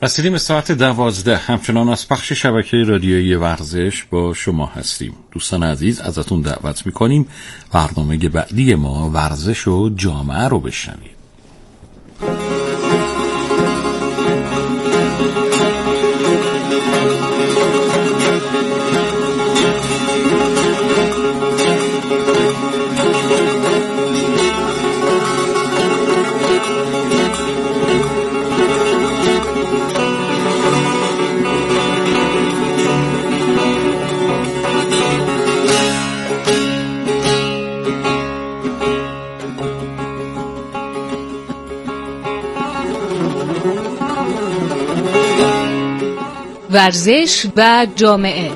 رسیدیم ساعت 12 همچنان از پخش شبکه رادیویی ورزش با شما هستیم. دوستان عزیز ازتون دعوت میکنیم برنامه بعدی ما ورزش و جامعه رو بشنوید. ورزش و جامعه.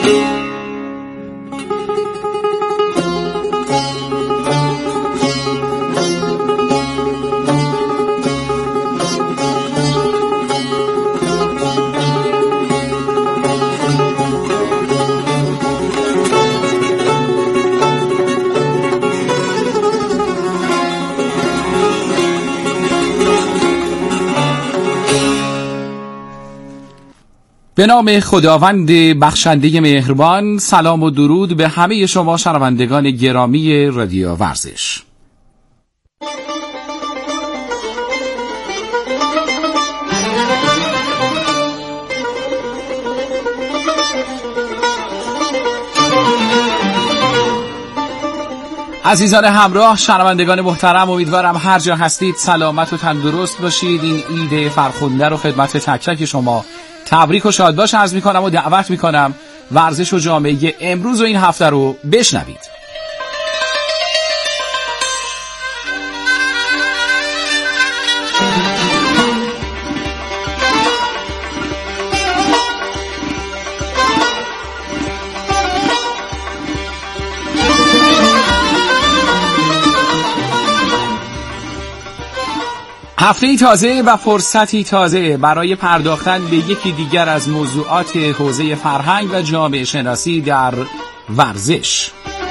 به نام خداوند بخشنده مهربان، سلام و درود به همه شما شنوندگان گرامی رادیو ورزش. عزیزان همراه، شنوندگان محترم، امیدوارم هر جا هستید سلامت و تندرست باشید. این عید فرخنده رو خدمت تک تک شما تبریک و شادباش عرض میکنم و دعوت میکنم ورزش و جامعه امروز و این هفته رو بشنوید. هفته‌ای تازه و فرصتی تازه برای پرداختن به یکی دیگر از موضوعات حوزه فرهنگ و جامعه شناسی در ورزش.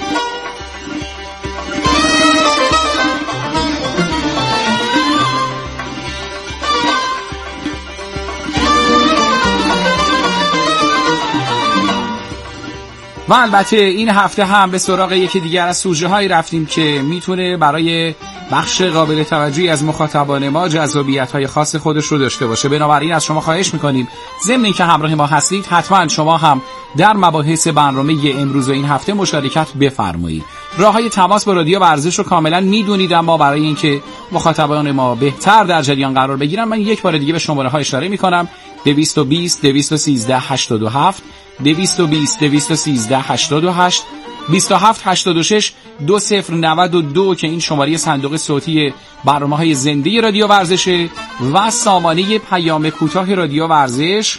و البته این هفته هم به سراغ یکی دیگر از سوژه هایی رفتیم که میتونه برای بخش قابل توجهی از مخاطبان ما جذابیت های خاص خودش رو داشته باشه. بنابراین از شما خواهش میکنیم ضمن اینکه همراه ما هستید حتما شما هم در مباحث برنامه امروز و این هفته مشارکت بفرمایید. راههای تماس با رادیو ورزش رو کاملا میدونید، اما برای اینکه مخاطبان ما بهتر در جریان قرار بگیرن من یک بار دیگه به شماره ها اشاره میکنم: 220 213 87 220 213 88 27 86 2092 که این شماره صندوق صوتی برنامه‌های زنده رادیو ورزشه و سامانه پیام کوتاه رادیو ورزش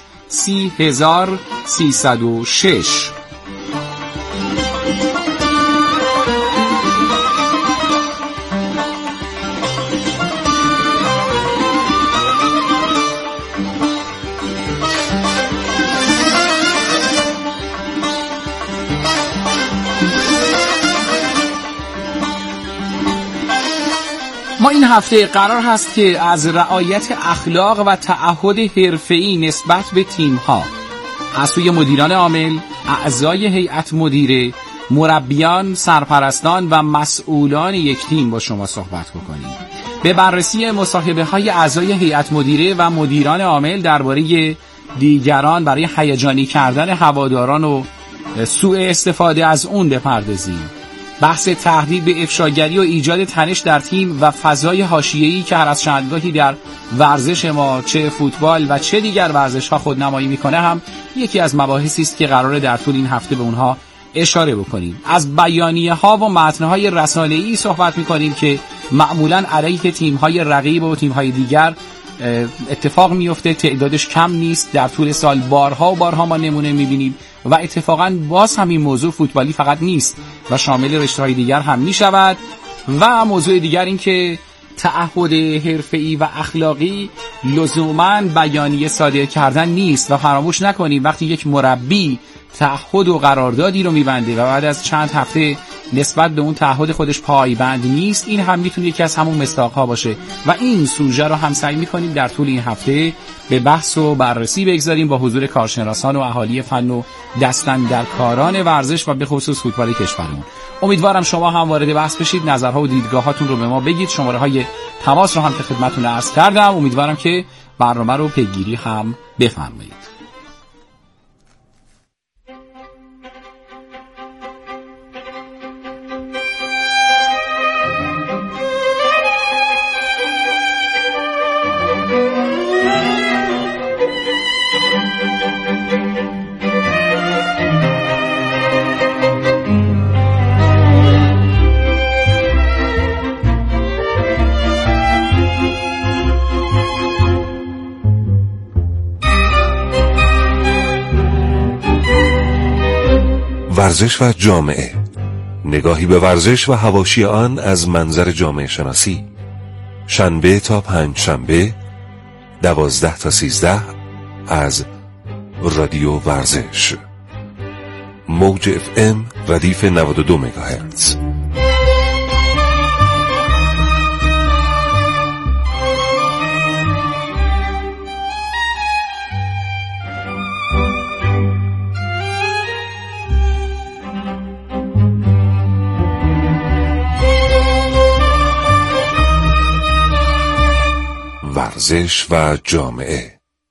30306. ما این هفته قرار هست که از رعایت اخلاق و تعهد حرفه‌ای نسبت به تیم‌ها از سوی مدیران عامل، اعضای هیئت مدیره، مربیان، سرپرستان و مسئولان یک تیم با شما صحبت بکنیم. به بررسی مصاحبه‌های اعضای هیئت مدیره و مدیران عامل درباره دیگران برای هیجانی کردن هواداران و سوء استفاده از اون بپردازیم. بحث تهدید به افشاگری و ایجاد تنش در تیم و فضای حاشیه‌ای که هر از چندگاهی در ورزش ما چه فوتبال و چه دیگر ورزش‌ها خودنمایی می‌کنه هم یکی از مباحثی است که قراره در طول این هفته به اونها اشاره بکنیم. از بیانیه‌ها و متن‌های رسانه‌ای صحبت می‌کنیم که معمولاً علیه تیم‌های رقیب و تیم‌های دیگر اتفاق میفته، تعدادش کم نیست. در طول سال بارها و بارها ما نمونه می‌بینیم و اتفاقاً باز همین موضوع فوتبالی فقط نیست و شامل رشته‌های دیگر هم می‌شود. و موضوع دیگر این که تعهد حرفه‌ای و اخلاقی لزوماً بیانیه صادر کردن نیست و فراموش نکنیم وقتی یک مربی تعهد و قراردادی رو می‌بنده و بعد از چند هفته نسبت به اون تعهد خودش پایبند نیست، این هم میتونه یکی از همون مصداق‌ها باشه و این سوژه رو هم سعی می‌کنیم در طول این هفته به بحث و بررسی بگذاریم با حضور کارشناسان و اهالی فن و دستاندرکاران ورزش و به خصوص فوتبال کشورمون. امیدوارم شما هم وارد بحث بشید، نظرها و دیدگاهاتون رو به ما بگید. شماره‌های تماس رو هم که خدمتتون عرض کردم. امیدوارم که برنامه رو پیگیری هم بفرمایید. ورزش و جامعه، نگاهی به ورزش و حواشی آن از منظر جامعه شناسی. شنبه تا پنجشنبه 12 تا 13 از رادیو ورزش، موج FM ردیف 92 مگاهرتز. ورزش و جامعه.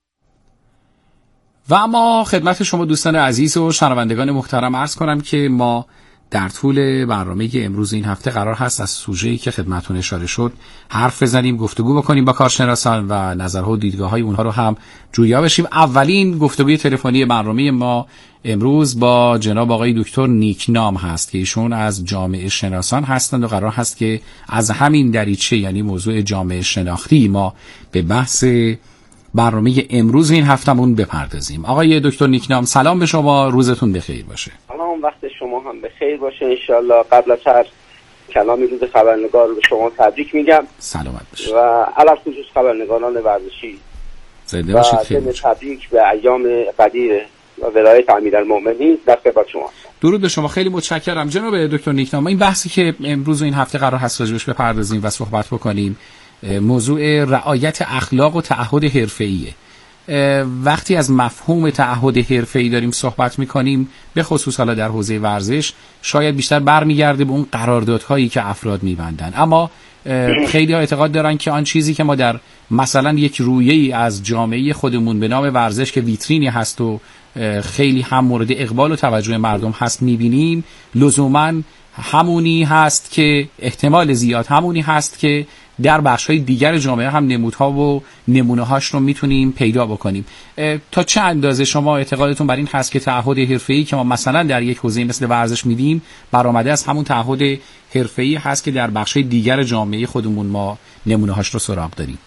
و اما خدمت شما دوستان عزیز و شنوندگان محترم عرض کنم که ما در طول برنامه امروز این هفته قرار هست از سوژه‌ای که خدمتتون اشاره شد حرف بزنیم، گفتگو بکنیم با کارشناسان و نظرها و دیدگاه‌های اونها رو هم جویا بشیم. اولین گفتگوی تلفنی برنامه ما امروز با جناب آقای دکتر نیکنام هست که ایشون از جامعه شناسان هستند و قرار هست که از همین دریچه، یعنی موضوع جامعه شناختی، ما به بحث برنامه امروز این هفتمون بپردازیم. آقای دکتر نیکنام سلام به شما، روزتون بخیر باشه. سلام، وقت شما هم بخیر باشه انشالله. قبل از هر کلامی روز خبرنگار رو به شما تبریک میگم. سلامت باشید. و علل خصوص خبرنگاران ورزشی زنده باشید. خیلی تبریک به ایام قدیر و ولایت امیرالمؤمنین در خدمت شما. درود به شما، خیلی متشکرم جناب دکتر نیکنام. این بحثی که امروز این هفته قرار هست راجعش بپردازیم و صحبت بکنیم موضوع رعایت اخلاق و تعهد حرفه‌ایه. وقتی از مفهوم تعهد حرفه‌ای داریم صحبت می‌کنیم، به خصوص حالا در حوزه ورزش، شاید بیشتر برمیگرده به اون قراردادهایی که افراد می‌بندن، اما خیلی ها اعتقاد دارن که آن چیزی که ما در مثلا یک رویه‌ای از جامعه خودمون به نام ورزش که ویترینی هست و خیلی هم مورد اقبال و توجه مردم هست می‌بینیم، لزوماً همونی هست که احتمال زیاد همونی هست که در بخش‌های دیگر جامعه هم نمودها و نمونه‌هاش رو میتونیم پیدا بکنیم. تا چه اندازه شما اعتقادتون بر این هست که تعهد حرفه‌ای که ما مثلا در یک حوزه مثل ورزش میدیم برآمده از همون تعهد حرفه‌ای هست که در بخش‌های دیگر جامعه خودمون ما نمونه‌هاش رو سراغ داریم؟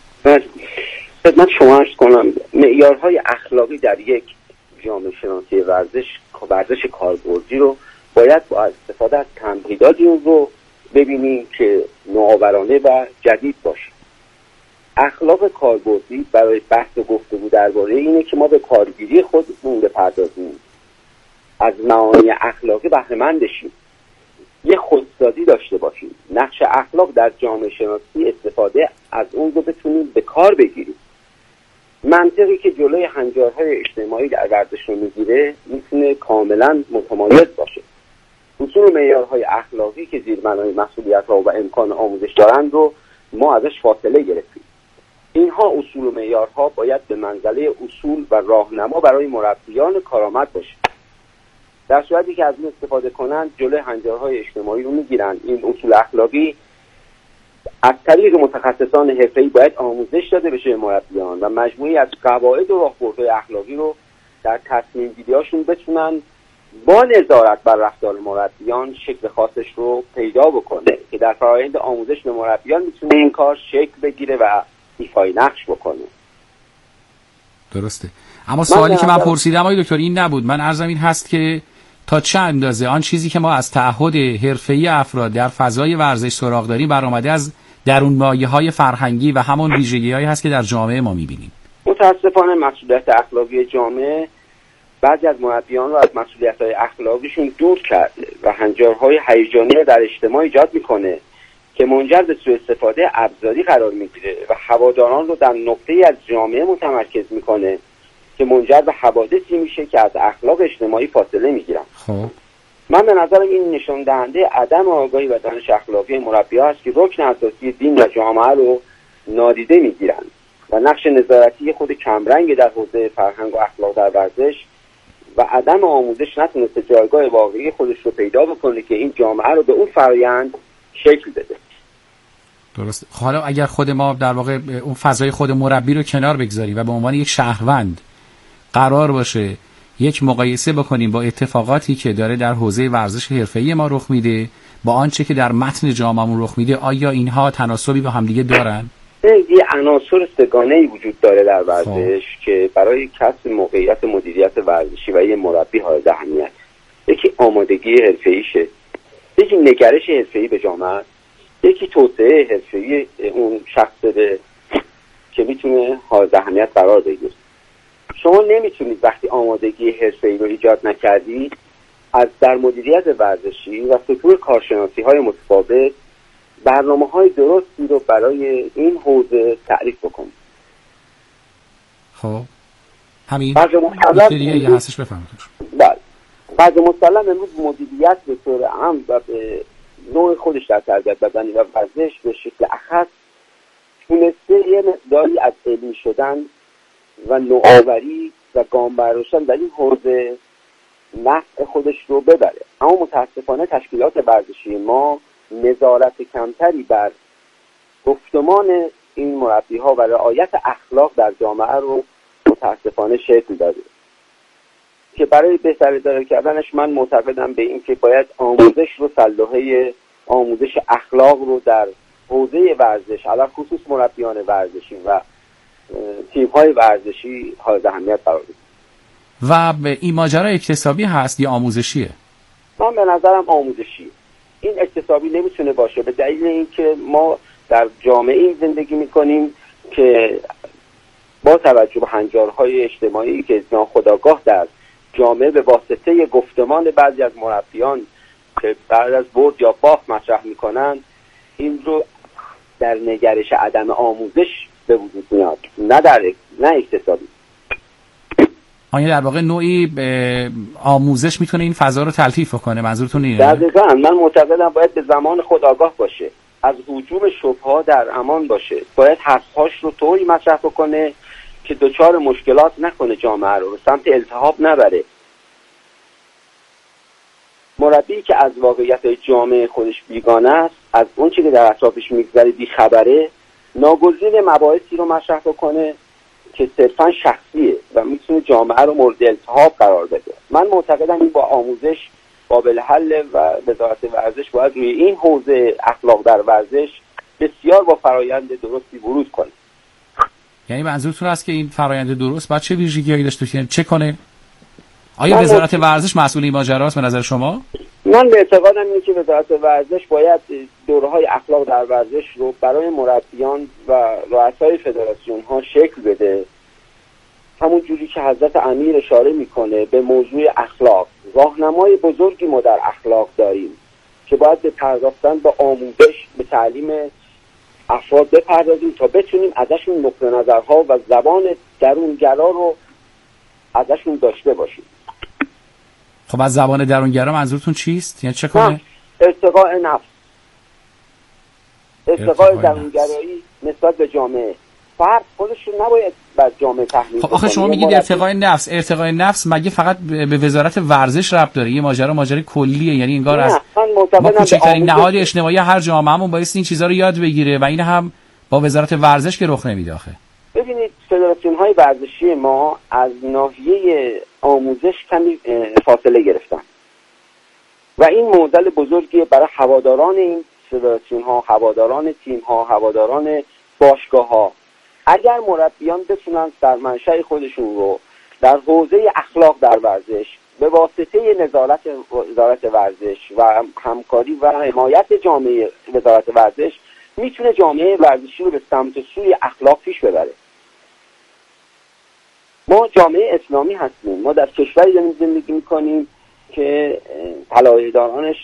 خدمت شما عرض کنم معیارهای اخلاقی در یک جامعه شناسی ورزش کاربردی رو باید با استفاده از تمهیداتی اون رو ببینیم که نوآورانه و جدید باشه. اخلاق کاربردی برای بحث و گفتگو درباره اینه که ما به کارگیری خودمون بپردازیم، از معانی اخلاقی بهره مند بشیم، یه خودسازی داشته باشیم، نقش اخلاق در جامعه شناسی استفاده از اون رو بتونیم به کار بگیریم. منطقی که جلوی هنجارهای اجتماعی در ورزش رو میگیره میتونه کاملا متمایز باشه. اصول و معیارهای اخلاقی که زیر بنای مسئولیت‌ها و امکان آموزش دارند رو ما ازش فاصله گرفتیم. اینها اصول و معیارها باید به منزله اصول و راهنما برای مربیان کارآمد باشه. در صورتی که از این استفاده کنند جلوی هنجارهای اجتماعی رو میگیرن. این اصول اخلاقی از طریق متخصصان حرفه‌ای باید آموزش داده بشه به مربیان و مجموعی از قواعد و راهبردهای اخلاقی رو در تصمیم گیری‌هاشون بتونن با نظارت بر رفتار مربیان شکل خاصش رو پیدا بکنه که در فرآیند آموزش به مربیان میتونه این کار شکل بگیره و ایفای نقش بکنه. درسته. اما سوالی که من پرسیدم آقای دکتر این نبود. من عرضم این هست که تا چه اندازه آن چیزی که ما از تعهد حرفه‌ای افراد در فضای ورزش سراغ داریم برآمده از درون مایه‌های فرهنگی و همون ویژگی‌هایی هست که در جامعه ما می‌بینیم. متأسفانه مسئولیت اخلاقی جامعه بعضی از مربیان رو از مسئولیت‌های اخلاقیشون دور کرده و هنجارهای هیجانی رو در اجتماع ایجاد میکنه که منجر به سوء استفاده ابزاری قرار میگیره و هواداران رو در نقطه‌ای از جامعه متمرکز میکنه که منجر به حوادثی میشه که از اخلاق اجتماعی فاصله میگیرن. خب من به نظرم این نشان دهنده عدم آگاهی و دانش اخلاقی مربی‌ها است که رکن اساسی دین و جامعه رو نادیده میگیرن و نقش نظارتی خود کمرنگ در حوزه فرهنگ و اخلاق در ورزش و عدم آموزش نتونسته جایگاه واقعی خودش رو پیدا بکنه که این جامعه رو به اون فرآیند شکل بده. درست. حالا اگر خود ما در واقع اون فضای خود مربی رو کنار بگذاریم و به عنوان یک شهروند قرار باشه یک مقایسه بکنیم با اتفاقاتی که داره در حوزه ورزش حرفه‌ای ما رخ میده با آنچه که در متن جامعه‌مون رخ میده، آیا اینها تناسبی با همدیگه دارن؟ یه عناصر سه‌گانه‌ای وجود داره در ورزش که برای کسب موقعیت مدیریت ورزشی و یه مربی حائز اهمیت. یکی آمادگی حرفه‌ایشه، یکی نگرش حرفه‌ای به جامعه، یکی توسعه حرفه‌ای اون شخص که میتونه حائز اهمیت قرار بگیره. شما نمیتونید وقتی آمادگی حرفه‌ای رو ایجاد نکردید از در مدیریت ورزشی و سطوح کارشناسی‌های متفاوت برنامه‌های درستی رو برای این حوزه تعریف بکنید. خب همین دیگه هستش بفهمید. بله. بعض مسلم امروز مدیریت به طور عام و به نوع خودش در تربیت بدنی و ورزش به شکل اخص تونسته یه مقداری از علمی شدن و نوآوری و گام برداشتن در این حوزه نفع خودش رو ببره. اما متاسفانه تشکیلات ورزشی ما نظارت کمتری بر گفتمان این مربی‌ها و رعایت اخلاق در جامعه رو متاسفانه شکل داده که برای بهتر اداره کردنش من معتقدم به این که باید آموزش رو صلاحه آموزش اخلاق رو در حوزه ورزش علاوه خصوص مربیان ورزشی و تیم‌های ورزشی حائز اهمیت قرار بدیم. و این ماجرا اکتسابی هست یا آموزشیه؟ من به نظرم آموزشی. این اکتسابی نمیتونه باشه به دلیل اینکه ما در جامعه‌ای زندگی میکنیم که با توجه به هنجارهای اجتماعی که ناخودآگاه در جامعه به واسطه گفتمان بعضی از مربیان که بعد از برد یا باخت مطرح میکنن این رو در نگرش عدم آموزش به وجود میاد، نه اکتسابی. آیا در واقع نوعی آموزش میتونه این فضا رو تلطیف کنه؟ منظورتون اینه؟ دقیقاً. من معتقدم باید به زمان خود آگاه باشه، از هجوم شبهه‌ها در امان باشه، باید حرف‌هاش رو طوری مطرح بکنه که دچار مشکلات نکنه، جامعه رو به سمت التهاب نبره. مربی که از واقعیت جامعه خودش بیگانه است، از اون چیزی که در اطرافش میگذره بیخبره، ناگزیر مباحثی رو مطرح بکنه که صرفاً شخصیه و میتونه جامعه رو مورد التهاب قرار بده. من معتقدم این با آموزش قابل حل و وزارت ورزش باید روی این حوزه اخلاق در ورزش بسیار با فرایند درستی ورود کنه. یعنی منظورتون است که این فرایند درست باید چه ویژگی‌هایی داشته باشه؟ چه کنه؟ آیا وزارت ورزش مسئول این ماجراست به نظر شما؟ من به اعتقادم اینه که وزارت ورزش باید دوره‌های اخلاق در ورزش رو برای مربیان و رؤسای فدراسیون‌ها شکل بده. همون جوری که حضرت امیر اشاره میکنه به موضوع اخلاق، راهنمای بزرگی ما در اخلاق داریم که باید به پرداختن به آموزش، به تعلیم افراد بپردازیم تا بتونیم ازشون نقطه نظرها و زبان درونگرا رو ازشون داشته باشیم. خب از زبان درونگرا منظورتون چیست؟ یعنی چه کنه؟ ارتقاء نفس، ارتقاء درونگرایی نسبت به جامعه. فرد خودش رو نباید بر جامعه تحمیل کنه. خب آخه شما میگید ارتقاء نفس مگه فقط به وزارت ورزش ربط داره؟ یه ماجرای کلیه، یعنی انگار از ما کوچکترین نهاد اجتماعی هر جامعه‌مون باید این چیزا رو یاد بگیره و این هم با وزارت ورزش که رخ نمیده. آخه ببینید فدراسیون‌های ورزشی ما از ناحیه آموزش کمی فاصله گرفتن و این معضل بزرگی برای هواداران این فدراسیون‌ها، هواداران تیم‌ها، هواداران باشگاه‌ها. اگر مربیان بتونن سرمنشأ خودشون رو در حوزه اخلاق در ورزش به واسطه نظارت وزارت ورزش و همکاری و حمایت جامعه وزارت ورزش میتونه جامعه ورزشی رو به سمت سوی اخلاق پیش ببره. ما جامعه اسلامی هستیم، ما در کشوری داریم زندگی میکنیم که طلایه‌دارانش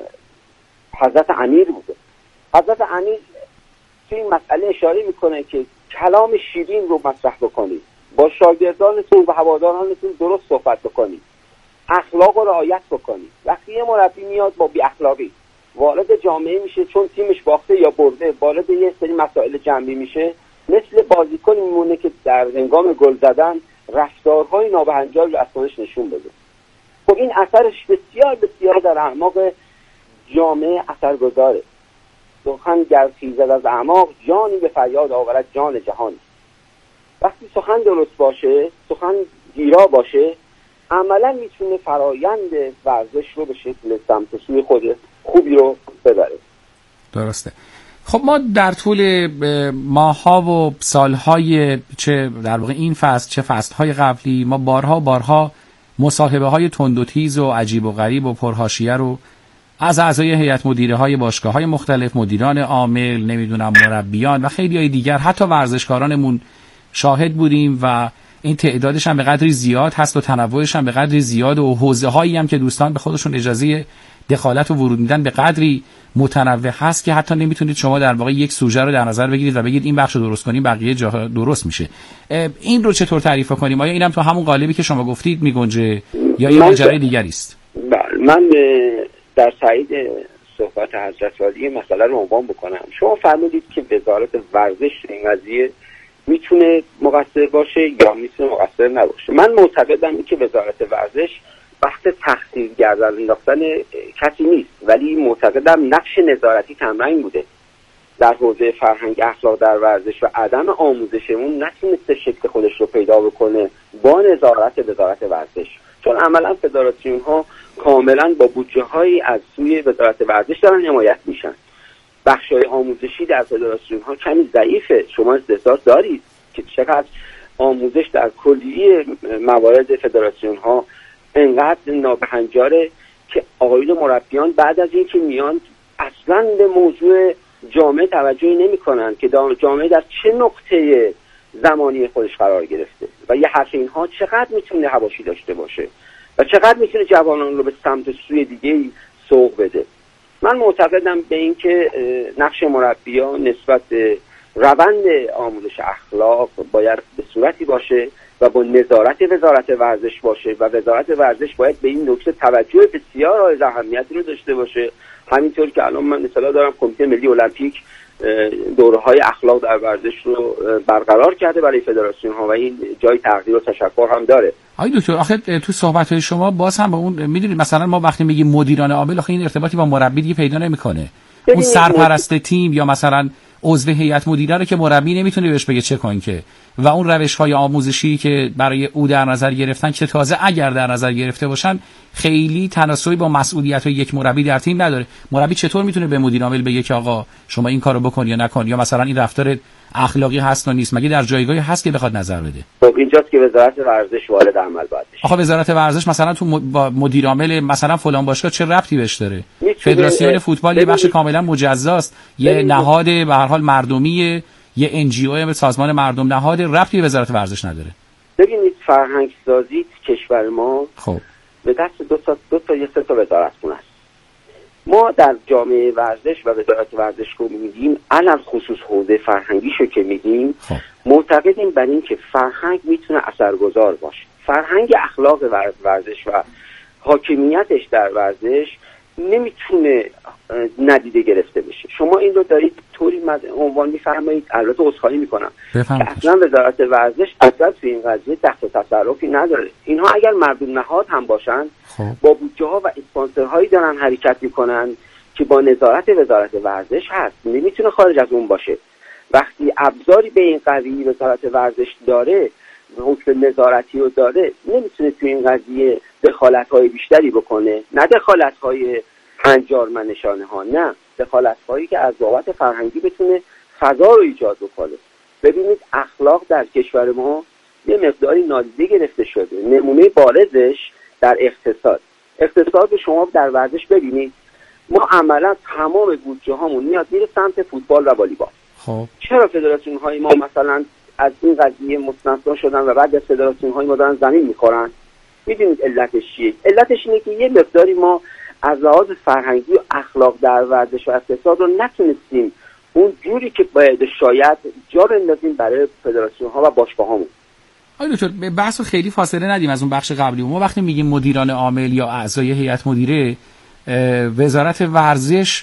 حضرت امیر بوده. حضرت امیر توی این مسئله اشاره میکنه که کلام شیرین رو مطرح بکنید، با شاگردانتون و هوادارانتون درست صحبت بکنید، اخلاق رو رعایت بکنید. وقتی یه مربی میاد با بی اخلاقی وارد جامعه میشه، چون تیمش باخته یا برده وارد یه سری مسائل جنبی میشه، مثل بازیکن میمونه که در هنگام گل زدن رفتارهای نابهنجار رو از خودش نشون بده. خب این اثرش بسیار بسیار در اعماق جامعه اثرگذاره. سخن گر خیزد از اعماق، جانی به فریاد آورد جان جهانی. وقتی سخن درست باشه، سخن گیرا باشه، عملا میتونه فرایند ورزش رو به شکل سمت سوی خود خوبی رو ببره. درسته. خب ما در طول ماه‌ها و سال‌های چه در واقع این فصل چه فصل‌های قبلی ما بارها مصاحبه‌های تند و تیز و عجیب و غریب و پرحاشیه رو از اعضای هیئت مدیره های باشگاه‌های مختلف، مدیران عامل، نمیدونم مربیان و خیلی‌های دیگر، حتی ورزشکارانمون شاهد بودیم و این تعدادش هم به قدری زیاد هست و تنوعش هم به قدری زیاد و حوزه‌هایی هم که دوستان به خودشون اجازه دخالت و ورود میدن به قدری متنوع هست که حتی نمیتونید شما در واقع یک سوژه رو در نظر بگیرید و بگید این بخشو درست کنیم بقیه جاها درست میشه. این رو چطور تعریف کنیم؟ آیا اینم تو همون قالبی که شما گفتید میگنجه یا یه ماجرای دیگری است؟ من در تایید صحبت حضرت عالی مسئله رو عنوان بکنم. شما فرمودید که وزارت ورزش این قضیه میتونه مقصر باشه یا میتونه مقصر نباشه. من معتقدم که وزارت ورزش بحث تقصیر انداختن کسی نیست، ولی معتقدم نقش نظارتی کمرنگ بوده در حوزه فرهنگ اخلاق در ورزش و عدم آموزشمون نتونسته شکل خودش رو پیدا بکنه با نظارت وزارت ورزش، چون عملا فدراسیون ها کاملا با بودجه هایی از سوی وزارت ورزش دارن حمایت میشن. بخشای آموزشی در فدراسیون ها کمی ضعیفه. شما استحضار دارید که چقدر آموزش در کلیه موارد فدراسیون ها انقدر نابهنجاره که آقایون مربیان بعد از اینکه میان اصلا به موضوع جامعه توجهی نمیکنن که جامعه در چه نقطه زمانی خودش قرار گرفته و یه حرف اینها چقدر میتونه حواشی داشته باشه و چقدر میتونه جوانان رو به سمت سوی دیگه سوق بده. من معتقدم به این که نقش مربیان نسبت به روند آموزش اخلاق باید به صورتی باشه و با نظارت وزارت ورزش باشه و وزارت ورزش باید به این نکته توجه بسیار حائز اهمیتی رو داشته باشه. همینطور که الان من مثلا دارم کمیته ملی المپیک دوره‌های اخلاق در ورزش رو برقرار کرده برای فدراسیون ها و این جای تقدیر و تشکر هم داره. آقای دکتر آخه تو صحبت‌های شما باز هم با اون میدونید مثلا ما وقتی میگیم مدیران عامل آخه این ارتباطی با مربی دیگه پیدا نمیکنه. اون سرپرست تیم یا مثلا عضو هیئت مدیره رو که مربی نمیتونه بهش بگه چه کن که و اون روش‌های آموزشی که برای او در نظر گرفتن که تازه اگر در نظر گرفته باشن خیلی تناسبی با مسئولیت یک مربی در تیم نداره. مربی چطور میتونه به مدیر عامل بگه که آقا شما این کارو بکن یا نکن یا مثلا این رفتار اخلاقی هست یا نیست؟ مگه در جایگاهی هست که بخواد نظر بده؟ خب اینجاست که وزارت ورزش وارد عمل باید بشه. آخه وزارت ورزش مثلا تو با مدیر عامل مثلا فلان باشگاه چه ربطی بهش داره؟ فدراسیون فوتبال یه بخش کاملا مجزاست، یه نهاد به هر حال مردمی، یه NGO به سازمان مردم، نهاد ربطی به وزارت ورزش نداره. ببینید فرهنگ سازی کشور ما خب به دست دو تا یا سه تا وزارتخونه است. ما در جامعه ورزش و وزارت ورزش رو میگیم، علل خصوص حوزه فرهنگیشو که میگیم، معتقدیم بر این که فرهنگ میتونه اثرگذار باشه. فرهنگ اخلاق ورزش و حاکمیتش در ورزش نمیتونه ندیده گرفته بشه. شما این رو دارید طوری عنوان میفرمایید، البته عذرخواهی میکنم که اصلا وزارت ورزش اصلا توی این قضیه دست و تصرفی نداره. اینها اگر مردم نهاد هم باشن با بودجه ها و اسپانسرهایی دارن حرکت میکنن که با نظارت وزارت ورزش هست، نمیتونه خارج از اون باشه. وقتی ابزاری به این قضیه وزارت ورزش داره، حکم نظارتی رو داره، نمیتونه توی این قضیه دخالت‌های بیشتری بکنه، نه دخالت‌های هنجارمنشانه ها، نه دخالت‌هایی که از بابت فرهنگی بتونه فضا رو ایجاد بکنه. ببینید اخلاق در کشور ما یه مقداری نادیده گرفته شده. نمونه بارزش در اقتصاد شما در ورزش ببینید، ما عملا تمام بودجه هامون میاد میره سمت فوتبال و والیبال. خب چرا فدراسیون های ما مثلا از این قضیه مستثنا شدن و بعد از فدراسیون‌های ما دارن زمین میخورن. میدونید علتش چیه؟ علتش اینه که یه مقداری ما از لحاظ فرهنگی و اخلاق در ورزش و اقتصاد رو نتونستیم اون جوری که باید شاید جا بندازیم برای فدراسیون‌ها و باشگاه‌هامون. آقای دکتر بحثو خیلی فاصله ندیم از اون بخش قبلی. ما وقتی میگیم مدیران عامل یا اعضای هیئت مدیره، وزارت ورزش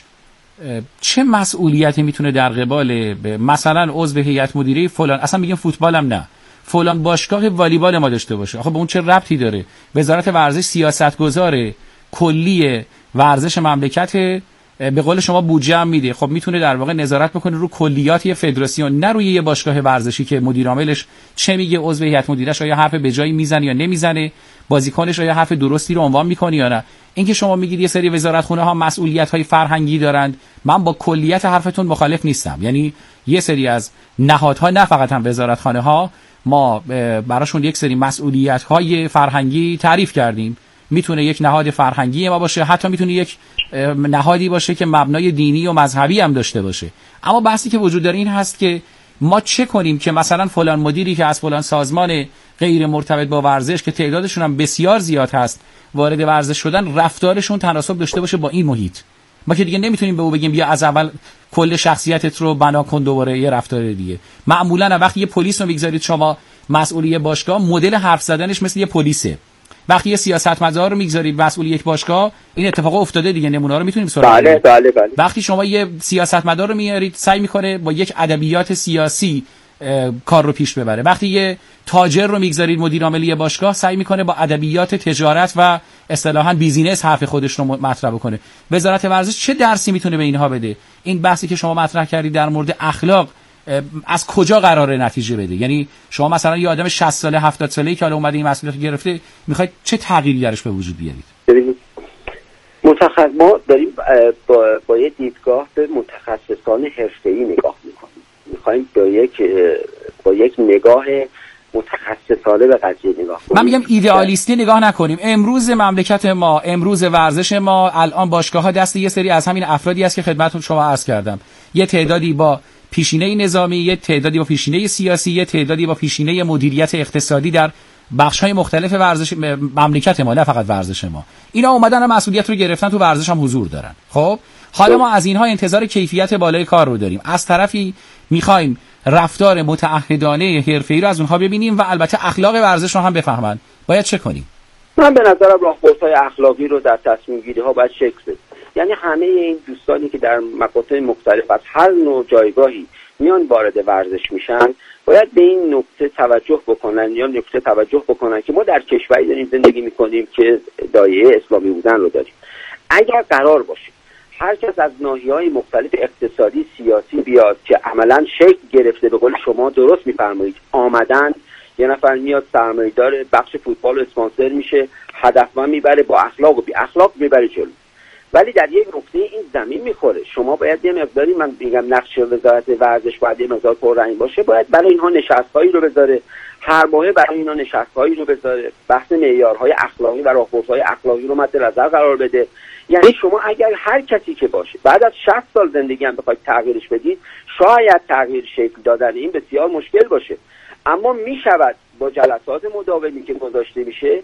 چه مسئولیتی میتونه در قبال مثلا عضو هیئت مدیره فلان، اصلا میگیم فوتبال هم نه، فلان باشگاه والیبال ما داشته باشه؟ آخه به اون چه ربطی داره؟ وزارت ورزش سیاستگزار کلی ورزش مملکت، به قول شما بودجه هم میده. خب میتونه در واقع نظارت بکنه رو کلیات یه فدراسیون، نه روی یه باشگاه ورزشی که مدیر عاملش چه میگه، عضو هیئت مدیرش آیا حرف به جایی میزنه یا نمیزنه، بازیکنش آیا حرف درستی رو عنوان میکنه یا نه. اینکه شما میگید یه سری وزارتخونه ها مسئولیت‌های فرهنگی دارند، من با کلیت حرفتون مخالف نیستم. یعنی یه سری از نهادها، نه فقط هم وزارتخانه ها، ما براشون یک سری مسئولیت‌های فرهنگی تعریف کردیم. میتونه یک نهاد فرهنگی ما باشه، حتی میتونه یک نهادی باشه که مبنای دینی و مذهبی هم داشته باشه. اما بحثی که وجود داره این هست که ما چه کنیم که مثلا فلان مدیری که از فلان سازمان غیر مرتبط با ورزش که تعدادشون هم بسیار زیاد هست وارد ورزش شدن، رفتارشون تناسب داشته باشه با این محیط. ما که دیگه نمیتونیم به او بگیم بیا از اول کل شخصیتت رو بنا کن دوباره یه رفتار دیگه. معمولا وقتی یه پلیس رو میگذارید شما مسئول باشگاه، مدل حرف زدنش مثل یه پلیسه. وقتی یه سیاستمدار رو میگذارید مسئول یک باشگاه، این اتفاق افتاده دیگه، نمونه رو میتونیم سراغ بگیریم. بله. وقتی شما یه سیاستمدار رو میارید سعی میکنه با یک ادبیات سیاسی کار رو پیش ببره. وقتی یه تاجر رو میگذارید مدیر عامل باشگاه، سعی میکنه با ادبیات تجارت و اصطلاحاً بیزینس حرف خودش رو مطرح کنه. وزارت ورزش چه درسی میتونه به اینها بده؟ این بحثی که شما مطرح کردید در مورد اخلاق از کجا قراره نتیجه بده؟ یعنی شما مثلا یه آدم 60 ساله 70 ساله‌ای که حالا اومده این مسئولیت رو گرفته، میخواید چه تغییری درش به وجود بیارید؟ ببینید ما داریم با یه دیدگاه به متخصصان حرفه‌ای نگاه میکنیم. میخوایم با یک نگاه متخصصانه به قضیه نگاه کنیم. من میگم ایدئالیستی نگاه نکنیم. امروز مملکت ما، امروز ورزش ما، الان باشگاه‌ها دست یه سری از همین افرادی است که خدمتتون شما عرض کردم. یه تعدادی با پیشینه نظامی، یه تعدادی با پیشینه سیاسی، یه تعدادی با پیشینه مدیریت اقتصادی در بخش‌های مختلف ورزش مملکت ما، نه فقط ورزش ما. اینا اومدن مسئولیت رو گرفتن، تو ورزش هم حضور دارن. خب حالا ما از اینها انتظار کیفیت بالای کار رو داریم. از طرفی می‌خوایم رفتار متعهدانه حرفه‌ای رو از اونها ببینیم و البته اخلاق ورزش رو هم بفهمن. باید چه کنیم؟ من به نظرم راهبردهای اخلاقی رو در تصمیم‌گیری‌ها باید شکل بدیم. یعنی همه این دوستانی که در مقاطع مختلف از هر نوع جایگاهی میان وارد ورزش میشن، باید به این نکته توجه بکنن که ما در کشوری داریم زندگی میکنیم که دایره اسلامی بودن رو داریم. اگر قرار باشه هر کس از ناحیه‌های مختلف اقتصادی سیاسی بیاد که عملاً شکل گرفته، به قول شما درست میفرمایید، آمدن یه نفر میاد سرمایه‌دار بخش فوتبال رو اسپانسر میشه، هدفمند میبره، با اخلاق و بی اخلاق میبره جلو، ولی در یک نقطه این زمین میخوره. شما باید یه مقداری، من میگم نقش وزارت ورزش باید یه مقدار پررنگ باشه، باید برای اینها نشست‌هایی رو بذاره، هر ماه برای اینا نشست‌هایی رو بذاره، بحث معیارهای اخلاقی و راهبردهای اخلاقی رو مد نظر قرار بده. یعنی شما اگر هر کسی که باشه بعد از 60 سال زندگی هم بخواید تغییرش بدید، شاید تغییر شکل دادن این بسیار مشکل باشه، اما میشود با جلسات مداومی که گذاشته میشه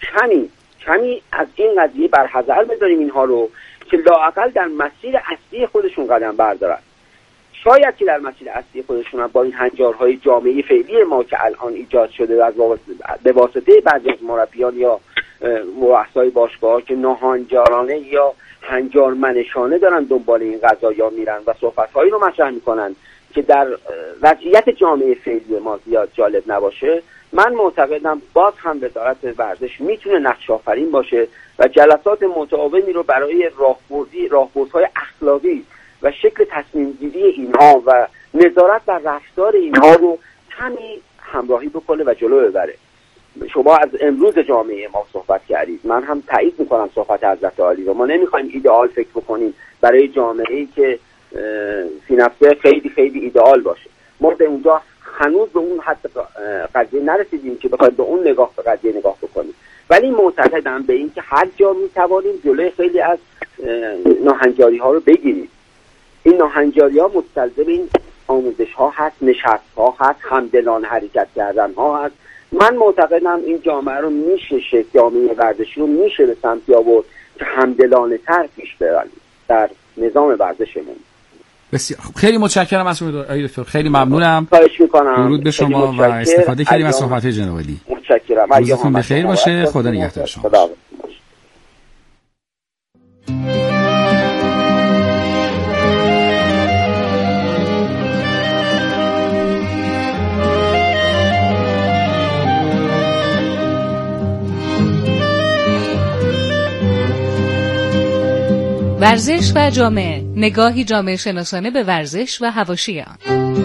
کمی از این قضیه برحذر بذاریم اینها رو که لااقل در مسیر اصلی خودشون قدم بردارن. شاید که در مسیر اصلی خودشون با این هنجارهای جامعه فعلی ما که الان ایجاد شده از به واسطه بعضی از مربیان یا رؤسای باشگاه که ناهنجارانه یا هنجارمنشانه دارن دنبال این قضایا میرن و صحبت‌هایی رو مطرح میکنن که در وضعیت جامعه فعلی ما زیاد جالب نباشه، من معتقدم باز هم وزارت ورزش میتونه نقش آفرین باشه و جلسات متعاونی رو برای راهبردهای اخلاقی و شکل تصمیم گیری اینها و نظارت بر رفتار اینها رو کمی همراهی بکنه و جلو ببره. شما از امروز جامعه ما صحبت کردید، من هم تایید میکنم صحبت حضرت عالی رو. ما نمیخوایم ایدئال فکر بکنیم برای جامعه‌ای که فی نفسه خیلی خیلی ایدئال باشه. ما به اونجا هنوز به اون حد قضیه نرسیدیم که بخوایم به اون نگاه به قضیه نگاه بکنیم، ولی معتقدم به این که هر جا میتوانیم جلوی خیلی از ناهنجاری ها رو بگیریم. این ناهنجاری ها مستلزم این آموزش ها هست، نشست ها هست، همدلان حرکت کردن ها هست. من معتقدم این جامعه رو میشه جامعه ورزشی رو میشه به سمتی آورد که همدلانه تر پیش ببریم در نظام ورزشمون. بسیار خیلی متشکرم از شما دکتر، خیلی ممنونم. خواهش میکنم. درود به شما و استفاده کردیم از صحبت جناب عالی. متشکرم. روزتون بخیر باشه. خدا نگهدار شما. ورزش و جامعه، نگاهی جامعه شناسانه به ورزش و حواشی آن.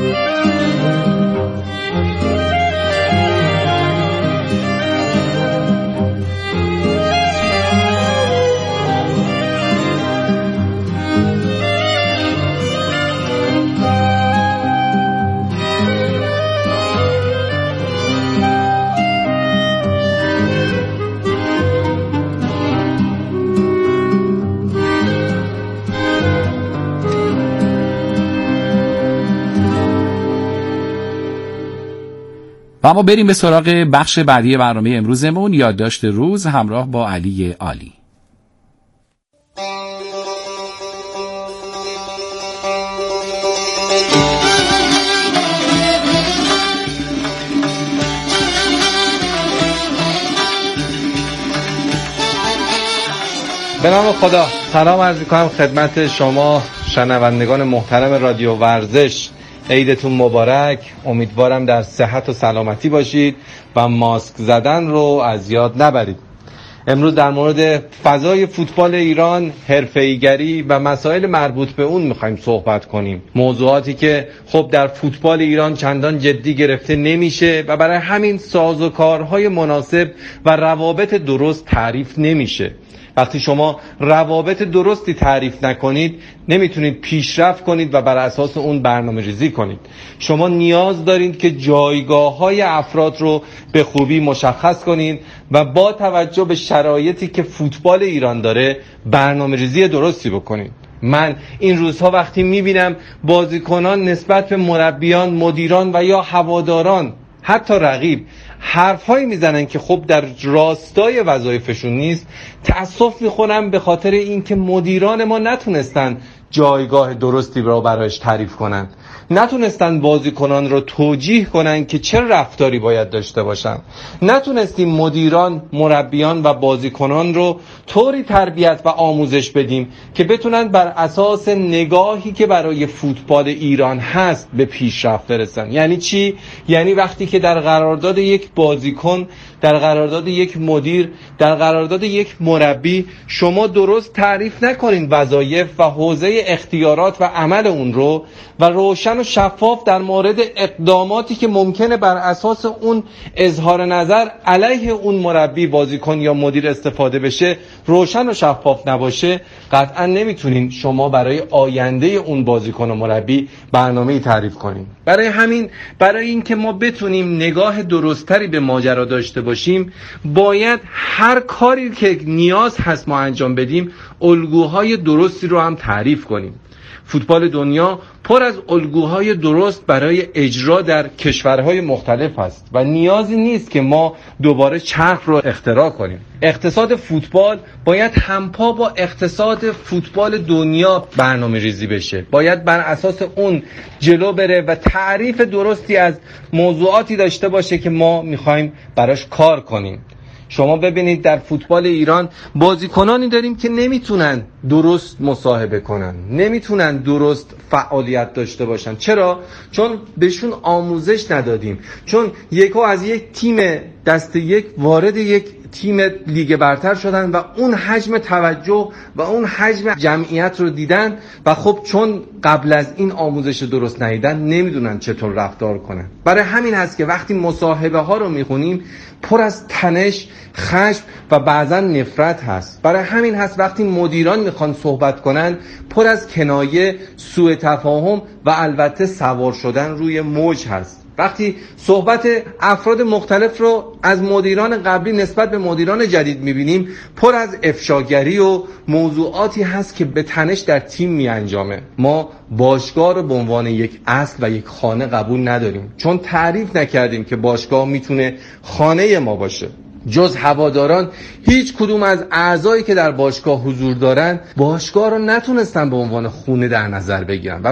و اما بریم به سراغ بخش بعدی برنامه امروزمون، یادداشت روز همراه با علی عالی. به نام خدا سلام عرض می‌کنم خدمت شما شنوندگان محترم رادیو ورزش. عیدتون مبارک. امیدوارم در صحت و سلامتی باشید و ماسک زدن رو از یاد نبرید. امروز در مورد فضای فوتبال ایران، حرفه‌ایگری و مسائل مربوط به اون می‌خوایم صحبت کنیم. موضوعاتی که خب در فوتبال ایران چندان جدی گرفته نمیشه و برای همین سازوکارهای مناسب و روابط درست تعریف نمیشه. وقتی شما روابط درستی تعریف نکنید نمیتونید پیشرفت کنید و بر اساس اون برنامه ریزی کنید. شما نیاز دارید که جایگاه‌های افراد رو به خوبی مشخص کنید و با توجه به شرایطی که فوتبال ایران داره برنامه ریزی درستی بکنید. من این روزها وقتی میبینم بازیکنان نسبت به مربیان، مدیران و یا هواداران حتی رقیب حرفهایی میزنن که خب در راستای وظایفشون نیست، تأسف میخورم به خاطر اینکه مدیران ما نتونستن جایگاه درستی رو برایش تعریف کنن، نتونستن بازیکنان رو توجیه کنن که چه رفتاری باید داشته باشن، نتونستیم مدیران، مربیان و بازیکنان رو طوری تربیت و آموزش بدیم که بتونن بر اساس نگاهی که برای فوتبال ایران هست به پیشرفت برسن. یعنی چی؟ یعنی وقتی که در قرارداد یک بازیکن، در قرارداد یک مدیر، در قرارداد یک مربی شما درست تعریف نکنین وظایف و حوزه اختیارات و عمل اون رو و روشن و شفاف در مورد اقداماتی که ممکنه بر اساس اون اظهار نظر علیه اون مربی، بازیکن یا مدیر استفاده بشه، روشن و شفاف نباشه، قطعا نمیتونین شما برای آینده اون بازیکن و مربی برنامه‌ای تعریف کنین. برای همین، برای اینکه ما بتونیم نگاه درستری به ماجرا داشته باشیم، باید هر کاری که نیاز هست ما انجام بدیم الگوهای درستی رو هم تعریف کنیم. فوتبال دنیا پر از الگوهای درست برای اجرا در کشورهای مختلف است و نیازی نیست که ما دوباره چرخ رو اختراع کنیم. اقتصاد فوتبال باید همپا با اقتصاد فوتبال دنیا برنامه ریزی بشه، باید بر اساس اون جلو بره و تعریف درستی از موضوعاتی داشته باشه که ما میخوایم براش کار کنیم. شما ببینید در فوتبال ایران بازیکنانی داریم که نمیتونن درست مصاحبه کنن، نمیتونن درست فعالیت داشته باشن. چرا؟ چون بهشون آموزش ندادیم، چون یکو از یک تیم دسته یک وارد یک تیم لیگ برتر شدن و اون حجم توجه و اون حجم جمعیت رو دیدن و خب چون قبل از این آموزش درست ندیدن نمیدونن چطور رفتار کنن. برای همین هست که وقتی مصاحبه ها رو میخونیم پر از تنش، خشم و بعضا نفرت هست. برای همین هست وقتی مدیران میخوان صحبت کنن پر از کنایه، سوء تفاهم و البته سوار شدن روی موج هست. وقتی صحبت افراد مختلف رو از مدیران قبلی نسبت به مدیران جدید میبینیم، پر از افشاگری و موضوعاتی هست که به تنش در تیم میانجامه. ما باشگاه رو به عنوان یک اصل و یک خانه قبول نداریم، چون تعریف نکردیم که باشگاه میتونه خانه ما باشه. جز هواداران هیچ کدوم از اعضایی که در باشگاه حضور دارن باشگاه رو نتونستن به عنوان خونه در نظر بگیرن.